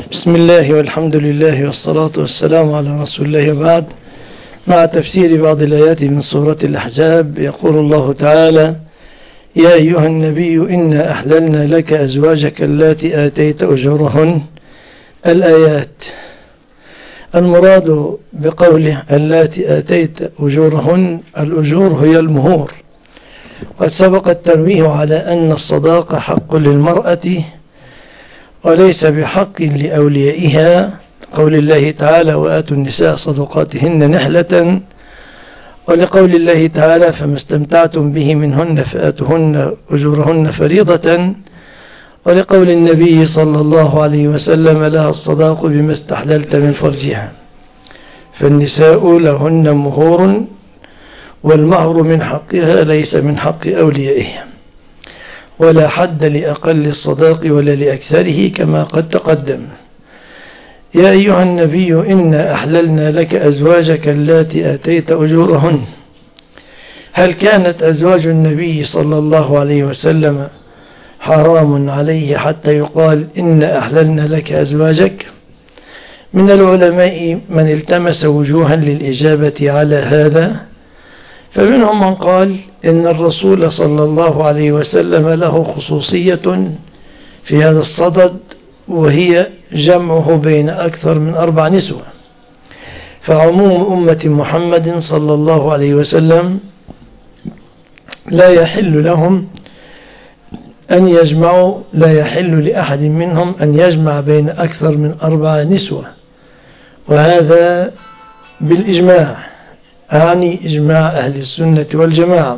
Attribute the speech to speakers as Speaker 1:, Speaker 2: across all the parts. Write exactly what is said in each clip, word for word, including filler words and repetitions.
Speaker 1: بسم الله والحمد لله والصلاة والسلام على رسول الله وبعد. مع تفسير بعض الآيات من سورة الأحزاب، يقول الله تعالى: يا أيها النبي إنا أحللنا لك أزواجك اللاتي آتيت أجورهن. الآيات. المراد بقوله اللاتي آتيت أجورهن، الأجور هي المهور، قد سبق التنويه على أن الصداق حق للمرأة وليس بحق لأوليائها، قول الله تعالى: وآتوا النساء صدقاتهن نحلة، ولقول الله تعالى: فما استمتعتم به منهن فآتوهن أجورهن فريضة، ولقول النبي صلى الله عليه وسلم: لها الصداق بما استحللت من فرجها. فالنساء لهن مهور، والمهر من حقها ليس من حق أوليائها، ولا حد لأقل الصداق ولا لأكثره كما قد تقدم. يا أيها النبي إنا أحللنا لك أزواجك اللاتي آتيت أجورهن. هل كانت أزواج النبي صلى الله عليه وسلم حرام عليه حتى يقال إنا أحللنا لك أزواجك؟ من العلماء من التمس وجوها للإجابة على هذا، فمنهم من قال إن الرسول صلى الله عليه وسلم له خصوصية في هذا الصدد، وهي جمعه بين أكثر من أربع نسوة، فعموم أمة محمد صلى الله عليه وسلم لا يحل لهم أن يجمعوا، لا يحل لأحد منهم أن يجمع بين أكثر من أربع نسوة، وهذا بالإجماع، أعني إجماع أهل السنة والجماعة.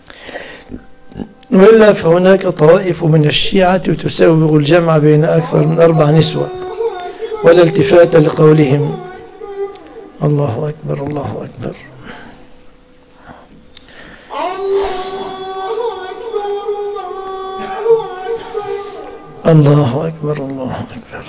Speaker 1: وإلا فهناك طوائف من الشيعة تسوغ الجمع بين أكثر من أربع نسوة، ولا التفات لقولهم. الله أكبر الله أكبر الله أكبر الله أكبر.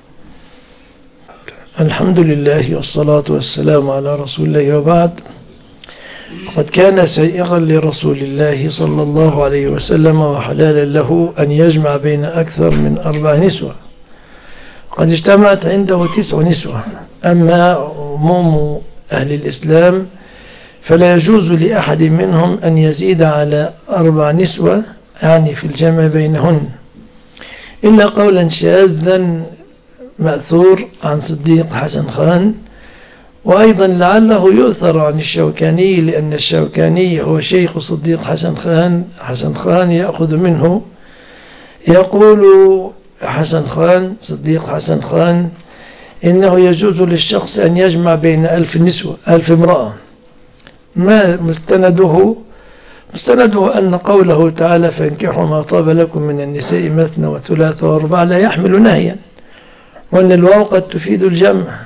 Speaker 1: الحمد لله والصلاة والسلام على رسول الله وبعد. قد كان سائغا لرسول الله صلى الله عليه وسلم وحلالا له أن يجمع بين أكثر من أربع نسوة، قد اجتمعت عنده تسع نسوة. أما عموم أهل الإسلام فلا يجوز لأحد منهم أن يزيد على أربع نسوة، يعني في الجمع بينهن، إلا قولا شاذا مأثور عن صديق حسن خان، وأيضا لعله يؤثر عن الشوكاني، لأن الشوكاني هو شيخ صديق حسن خان. حسن خان يأخذ منه، يقول حسن خان صديق حسن خان إنه يجوز للشخص أن يجمع بين ألف نسوة، ألف امرأة. ما مستنده؟ مستنده أن قوله تعالى: فانكحوا ما طاب لكم من النساء مثنى وثلاث واربع، لا يحمل نهيا، وأن الواو قد تفيد الجمع.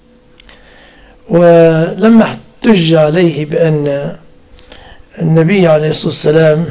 Speaker 1: ولما احتج عليه بأن النبي عليه الصلاة والسلام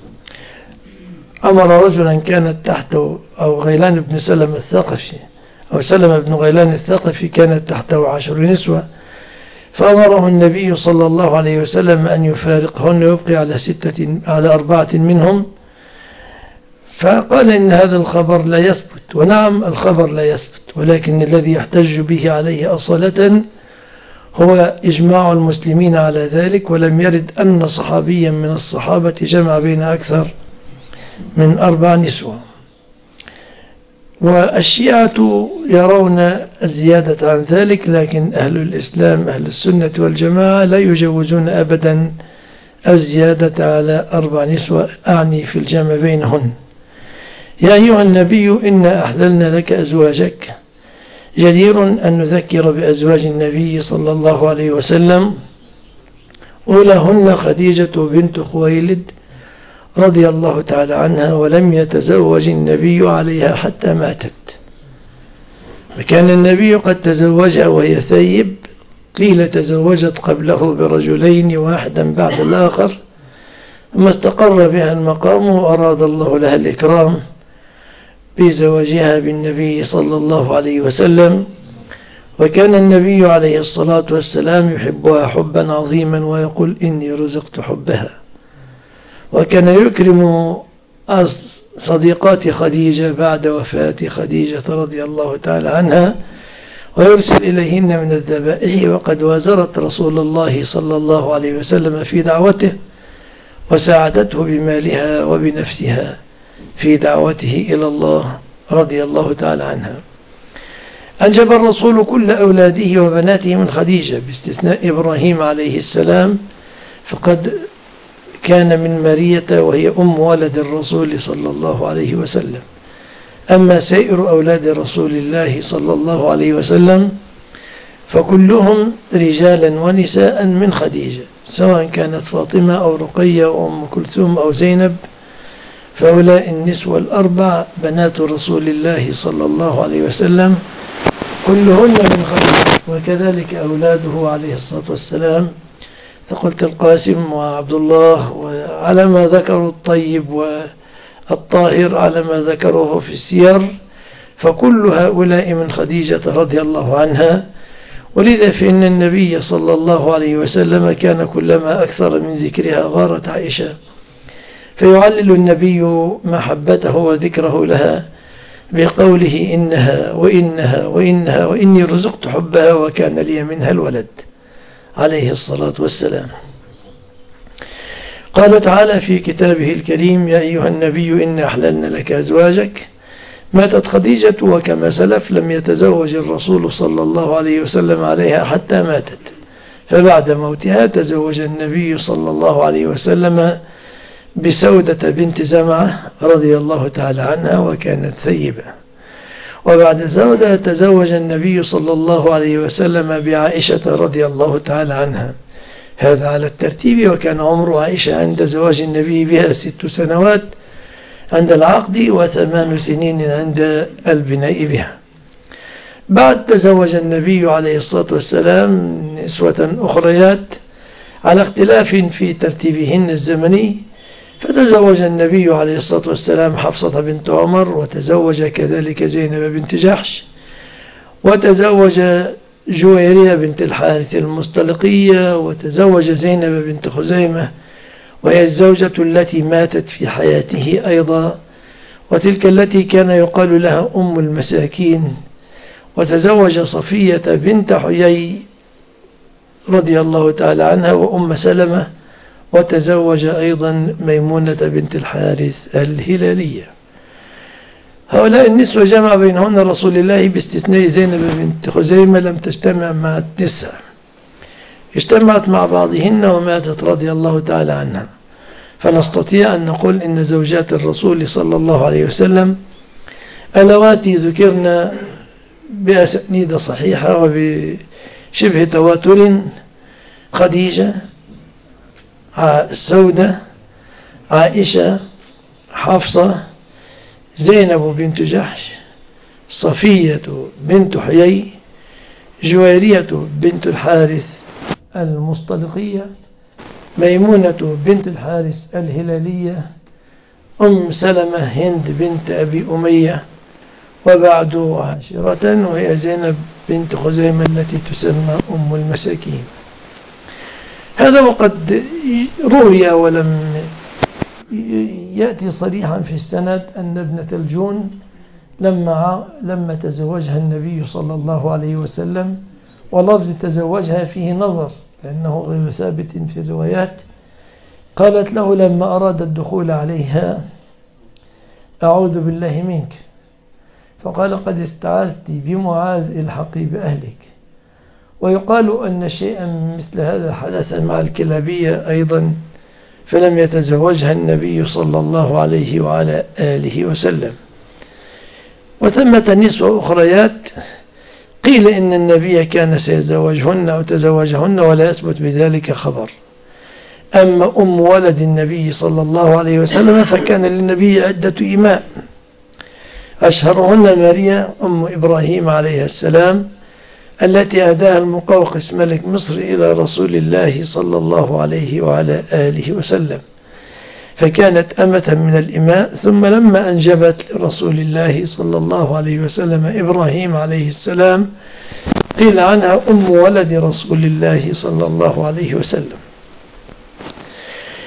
Speaker 1: أمر رجلا كانت تحته، أو غيلان بن سلم الثقفي، أو سلم بن غيلان الثقفي كانت تحته عشر نسوة، فأمره النبي صلى الله عليه وسلم أن يفارقهن ويبقي على ستة على أربعة منهم، فقال إن هذا الخبر لا يثبت. ونعم الخبر لا يثبت، ولكن الذي يحتج به عليه أصالة هو إجماع المسلمين على ذلك، ولم يرد أن صحابيا من الصحابة جمع بين أكثر من أربع نسوة. والشيعة يرون الزيادة عن ذلك، لكن أهل الإسلام أهل السنة والجماعة لا يجوزون أبدا الزيادة على أربع نسوة، أعني في الجمع بينهن. يا أيها النبي إنا أحللنا لك أزواجك. جدير أن نذكر بأزواج النبي صلى الله عليه وسلم، أولاهن خديجة بنت خويلد رضي الله تعالى عنها، ولم يتزوج النبي عليها حتى ماتت. وكان النبي قد تزوجها وهي ثيب، قيل تزوجت قبله برجلين واحدا بعد الآخر، ثم استقر بها المقام وأراد الله لها الإكرام بزواجها بالنبي صلى الله عليه وسلم. وكان النبي عليه الصلاة والسلام يحبها حبا عظيما، ويقول: إني رزقت حبها. وكان يكرم صديقات خديجة بعد وفاة خديجة رضي الله تعالى عنها، ويرسل إليهن من الذبائح، وقد وازرت رسول الله صلى الله عليه وسلم في دعوته وساعدته بمالها وبنفسها في دعوته إلى الله رضي الله تعالى عنها. أنجب الرسول كل أولاده وبناته من خديجة باستثناء إبراهيم عليه السلام، فقد كان من مارية وهي أم ولد الرسول صلى الله عليه وسلم. أما سائر أولاد رسول الله صلى الله عليه وسلم فكلهم رجالا ونساء من خديجة، سواء كانت فاطمة أو رقية أو أم كلثوم أو زينب، فهؤلاء النسوة الأربع بنات رسول الله صلى الله عليه وسلم كلهن من خديجة، وكذلك أولاده عليه الصلاة والسلام، فقلت القاسم وعبد الله، وعلى ما ذكروا الطيب والطاهر على ما ذكروه في السير، فكل هؤلاء من خديجة رضي الله عنها. ولذا فإن النبي صلى الله عليه وسلم كان كلما أكثر من ذكرها غارت عائشة، فيعلل النبي محبته وذكره لها بقوله إنها وإنها وإنها وإني رزقت حبها وكان لي منها الولد عليه الصلاة والسلام. قال تعالى في كتابه الكريم: يا أيها النبي إن أحللنا لك أزواجك. ماتت خديجة وكما سلف لم يتزوج الرسول صلى الله عليه وسلم عليها حتى ماتت، فبعد موتها تزوج النبي صلى الله عليه وسلم بسودة بنت زمعة رضي الله تعالى عنها وكانت ثيبة. وبعد سودة تزوج النبي صلى الله عليه وسلم بعائشة رضي الله تعالى عنها، هذا على الترتيب. وكان عمر عائشة عند زواج النبي بها ست سنوات عند العقد وثمان سنين عند البناء بها. بعد تزوج النبي عليه الصلاة والسلام نسوة أخريات على اختلاف في ترتيبهن الزمني، فتزوج النبي عليه الصلاة والسلام حفصة بنت عمر، وتزوج كذلك زينب بنت جحش، وتزوج جويرية بنت الحارث المصطلقية، وتزوج زينب بنت خزيمة وهي الزوجة التي ماتت في حياته أيضا، وتلك التي كان يقال لها أم المساكين. وتزوج صفية بنت حيي رضي الله تعالى عنها وأم سلمة، وتزوج أيضا ميمونة بنت الحارث الهلالية. هؤلاء النسوة جمع بينهن رسول الله باستثناء زينب بنت خزيمة لم تجتمع مع التسع، اجتمعت مع بعضهن وماتت رضي الله تعالى عنها. فنستطيع أن نقول إن زوجات الرسول صلى الله عليه وسلم اللواتي ذكرنا بأسانيد صحيحة وبشبه تواتر: خديجة، سودة، عائشة، حفصة، زينب بنت جحش، صفية بنت حيي، جويرية بنت الحارث المصطلقية، ميمونة بنت الحارث الهلالية، أم سلمة هند بنت أبي أمية، وبعد عاشرة وهي زينب بنت خزيمة التي تسمى أم المساكين. هذا وقد روي ولم يأتي صريحا في السند أن ابنة الجون لما لما تزوجها النبي صلى الله عليه وسلم، ولفظ تزوجها فيه نظر لأنه غير ثابت في الروايات، قالت له لما أراد الدخول عليها: أعوذ بالله منك، فقال: قد استعاذت بمعاذ الحقي بأهلك. ويقال أن شيئا مثل هذا حدث مع الكلابية أيضا، فلم يتزوجها النبي صلى الله عليه وعلى آله وسلم. وثمة نسوة أخريات قيل إن النبي كان سيتزوجهن أو تزوجهن ولا يثبت بذلك خبر. أما أم ولد النبي صلى الله عليه وسلم فكان للنبي عدة إماء، أشهرهن ماريا أم إبراهيم عليه السلام التي أهداها المقوقس ملك مصر إلى رسول الله صلى الله عليه وعلى آله وسلم، فكانت أمة من الإماء. ثم لما أنجبت لرسول الله صلى الله عليه وسلم إبراهيم عليه السلام قيل عنها أم ولد رسول الله صلى الله عليه وسلم.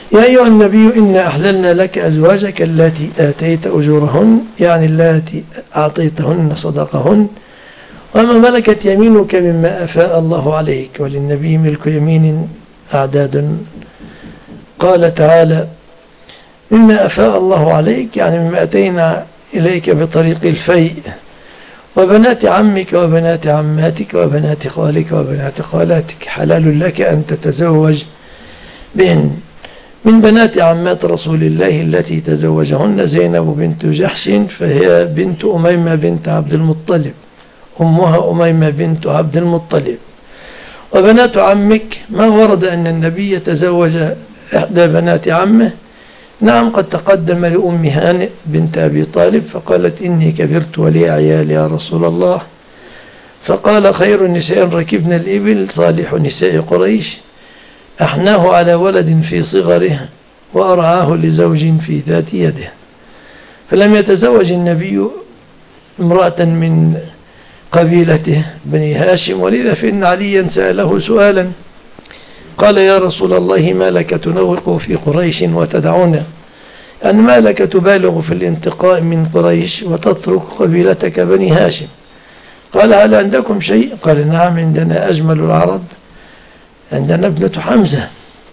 Speaker 1: يا أيها النبي إنا أحللنا لك أزواجك التي آتيت أجورهن، يعني التي أعطيتهن صدقهن، وما ملكت يمينك مما أفاء الله عليك، وللنبي ملك يمين أعداد. قال تعالى مما أفاء الله عليك، يعني مما أتينا إليك بطريق الفيء، وبنات عمك وبنات عماتك وبنات خالك وبنات خالاتك حلال لك أن تتزوج بهن. من بنات عمات رسول الله التي تزوجهن زينب بنت جحش، فهي بنت أميمة بنت عبد المطلب، أمها أميمة بنت عبد المطلب. وبنات عمك ما ورد أن النبي تزوج إحدى بنات عمه، نعم قد تقدم لأم هانئ بنت أبي طالب فقالت إني كبرت ولي عيال يا رسول الله، فقال خير النساء ركبنا الإبل صالح نساء قريش، أحناه على ولد في صغره وأرعاه لزوج في ذات يده. فلم يتزوج النبي امرأة من قبيلته بني هاشم، ولذا فإن عليا سأله سؤالا قال يا رسول الله ما لك تنوق في قريش وتدعونا، أن ما لك تبالغ في الانتقاء من قريش وتترك قبيلتك بني هاشم؟ قال هل عندكم شيء؟ قال نعم عندنا أجمل العرب، عندنا ابنة حمزة.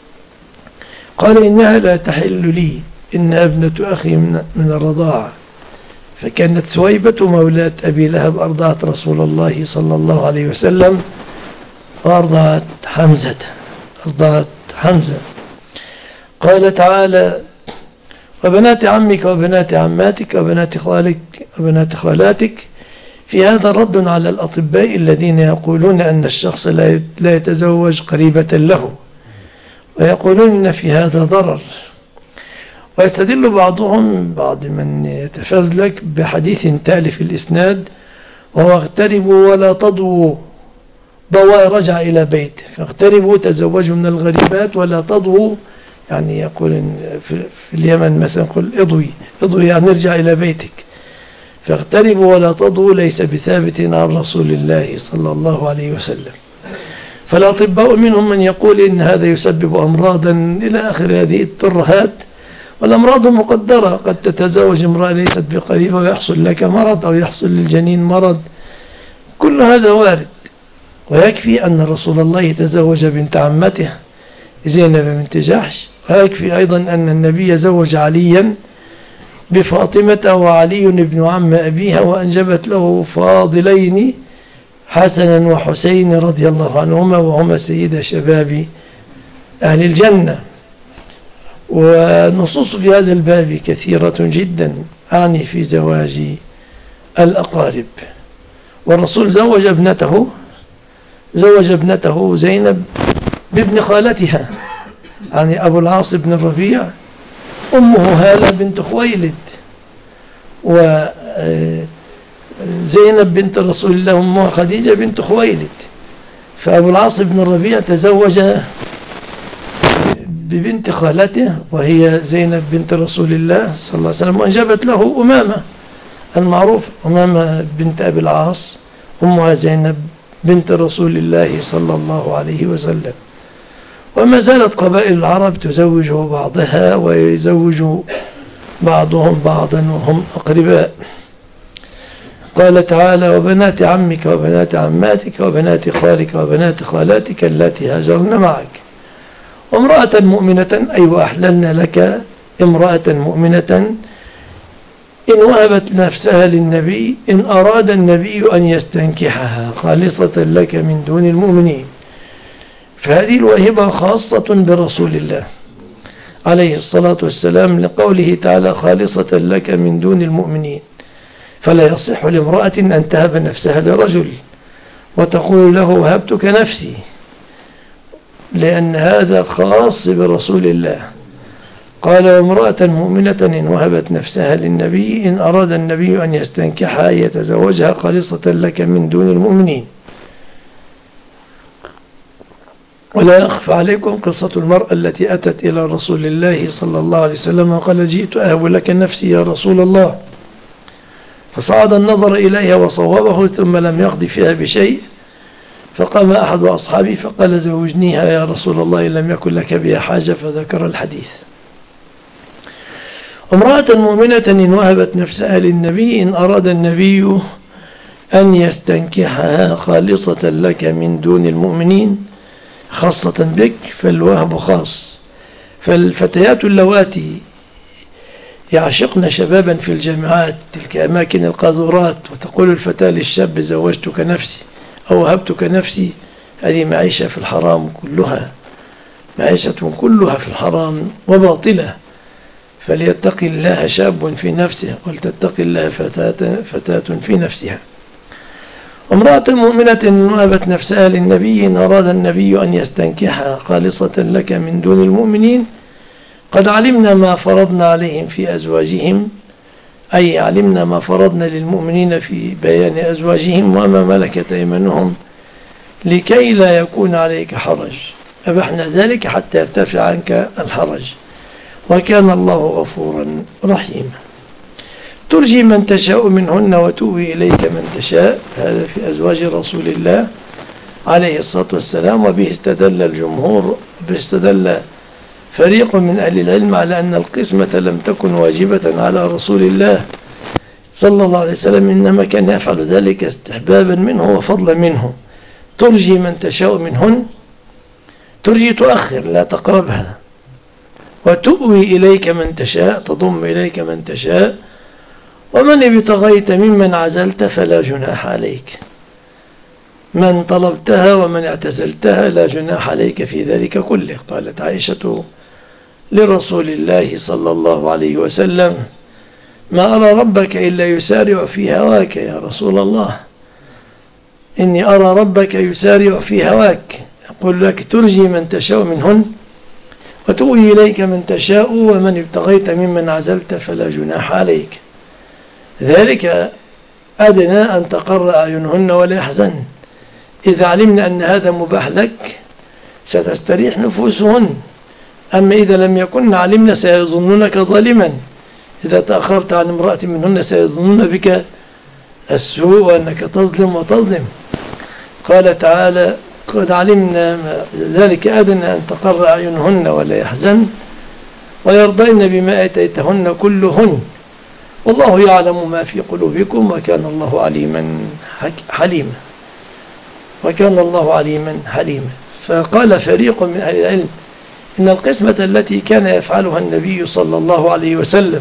Speaker 1: قال إنها لا تحل لي، إن ابنة أخي من الرضاعة. فكانت سويبة مولاة أبي لهب أرضعت رسول الله صلى الله عليه وسلم وأرضعت حمزة أرضعت حمزة. قال تعالى وبنات عمك وبنات عماتك وبنات خالك وبنات خالاتك. في هذا رد على الأطباء الذين يقولون أن الشخص لا يتزوج قريبة له، ويقولون أن في هذا ضرر. ويستدل بعضهم بعض من يتفزلك بحديث تالف الإسناد وهو اغتربوا ولا تضووا، ضوى رجع إلى بيته، فاغتربوا تزوجوا من الغريبات ولا تضووا، يعني يقول في اليمن مثلا يقول اضوي اضوي يعني ارجع إلى بيتك. فاغتربوا ولا تضووا ليس بثابت عن رسول الله صلى الله عليه وسلم. فالأطباء منهم من يقول إن هذا يسبب أمراضا إلى آخر هذه الترهات، والأمراض مقدرة، قد تتزوج امرأة ليست بقريبة ويحصل لك مرض أو يحصل للجنين مرض، كل هذا وارد. ويكفي أن رسول الله تزوج بنت عمته زينب بنت جحش، ويكفي أيضا أن النبي زوج عليا بفاطمة وعلي بن عم أبيها، وأنجبت له فاضلين حسنا وحسين رضي الله عنهما، وهما سيد شباب أهل الجنة. ونصوص في هذا الباب كثيرة جدا أعني في زواج الأقارب. والرسول زوج ابنته زوج ابنته زينب بابن خالتها، يعني أبو العاص بن الربيع أمه هالة بنت خويلد، وزينب بنت رسول الله أمها خديجة بنت خويلد. فأبو العاص بن الربيع تزوج ببنت خالته وهي زينب بنت رسول الله صلى الله عليه وسلم، وأنجبت له أمامة المعروف، أمامة بنت أبي العاص أمها زينب بنت رسول الله صلى الله عليه وسلم. وما زالت قبائل العرب تزوج بعضها ويزوج بعضهم بعضا وهم أقرباء. قال تعالى وبنات عمك وبنات عماتك وبنات خالك وبنات خالاتك التي هاجرن معك. وامرأة مؤمنة أي وأحللنا لك امرأة مؤمنة إن وهبت نفسها للنبي إن أراد النبي أن يستنكحها خالصة لك من دون المؤمنين. فهذه الوهبة خاصة برسول الله عليه الصلاة والسلام، لقوله تعالى خالصة لك من دون المؤمنين. فلا يصح لامرأة أن تهب نفسها لرجل وتقول له وهبتك نفسي، لأن هذا خاص برسول الله. قال وامرأة مؤمنة إن وهبت نفسها للنبي إن أراد النبي أن يستنكحها يتزوجها خالصة لك من دون المؤمنين. ولا يخفى عليكم قصة المرأة التي أتت إلى رسول الله صلى الله عليه وسلم وقال جئت أهب لك نفسي يا رسول الله، فصعد النظر إليها وصوبه ثم لم يقضي فيها بشيء، فقام أحد أصحابه فقال زوجنيها يا رسول الله إن لم يكن لك بها حاجة، فذكر الحديث. امرأة مؤمنة إن وهبت نفسها للنبي إن أراد النبي أن يستنكحها خالصة لك من دون المؤمنين خاصة بك فالوهب خاص. فالفتيات اللواتي يعشقن شبابا في الجامعات تلك أماكن القاذورات وتقول الفتاة للشاب زوجتك نفسي أو وهبتك نفسي، هذه معيشة في الحرام كلها، معيشة كلها في الحرام وباطلة. فليتقي الله شاب في نفسه ولتتقي الله فتاة, فتاة في نفسها. امرأة مؤمنة وهبت نفسها للنبي إن أراد النبي أن يستنكحها خالصة لك من دون المؤمنين قد علمنا ما فرضنا عليهم في أزواجهم، أي علمنا ما فرضنا للمؤمنين في بيان أزواجهم وما ملكت أيمانهم لكي لا يكون عليك حرج، أبحنا ذلك حتى يرتفع عنك الحرج وكان الله غفورا رحيما. ترجي من تشاء منهن وتؤوي إليك من تشاء، هذا في أزواج رسول الله عليه الصلاة والسلام. وبه استدل الجمهور، باستدل فريق من أهل العلم على أن القسمة لم تكن واجبة على رسول الله صلى الله عليه وسلم، إنما كان يفعل ذلك استحبابا منه وفضلا منه. ترجي من تشاء منهن، ترجي تؤخر لا تقربها، وتؤوي إليك من تشاء تضم إليك من تشاء، ومن ابتغيت ممن عزلت فلا جناح عليك، من طلبتها ومن اعتزلتها لا جناح عليك في ذلك كله. قالت عائشة لرسول الله صلى الله عليه وسلم ما أرى ربك إلا يسارع في هواك يا رسول الله، إني أرى ربك يسارع في هواك. يقول لك ترجي من تشاء منهن وتؤوي إليك من تشاء ومن ابتغيت ممن عزلت فلا جناح عليك، ذلك أدنى أن تقر أعينهن ولا يحزن. إذا علمنا أن هذا مباح لك ستستريح نفوسهن، أما إذا لم يكن علمنا سيظنونك ظالما، إذا تأخرت عن امرأة منهن سيظنون بك السوء وأنك تظلم وتظلم. قال تعالى قد علمنا ذلك أدنى أن تقر أعينهن ولا يحزن ويرضين بما أتيتهن كلهن والله يعلم ما في قلوبكم وكان الله عليما حليما وكان الله عليما حليما. فقال فريق من أهل العلم إن القسمة التي كان يفعلها النبي صلى الله عليه وسلم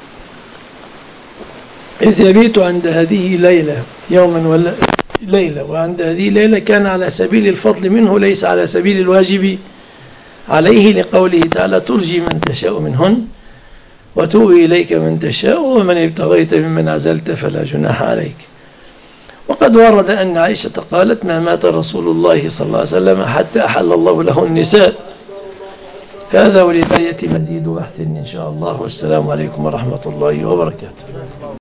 Speaker 1: إذ يبيت عند هذه ليلة يوما ولا ليلة وعند هذه ليلة كان على سبيل الفضل منه ليس على سبيل الواجب عليه، لقوله تعالى ترجي من تشاء منهن وتؤوي إليك من تشاء ومن ابتغيت ممن عزلت فلا جناح عليك. وقد ورد أن عائشة قالت ما مات رسول الله صلى الله عليه وسلم حتى أحل الله له النساء. هذا وللآية مزيد بحث إن شاء الله، والسلام عليكم ورحمة الله وبركاته.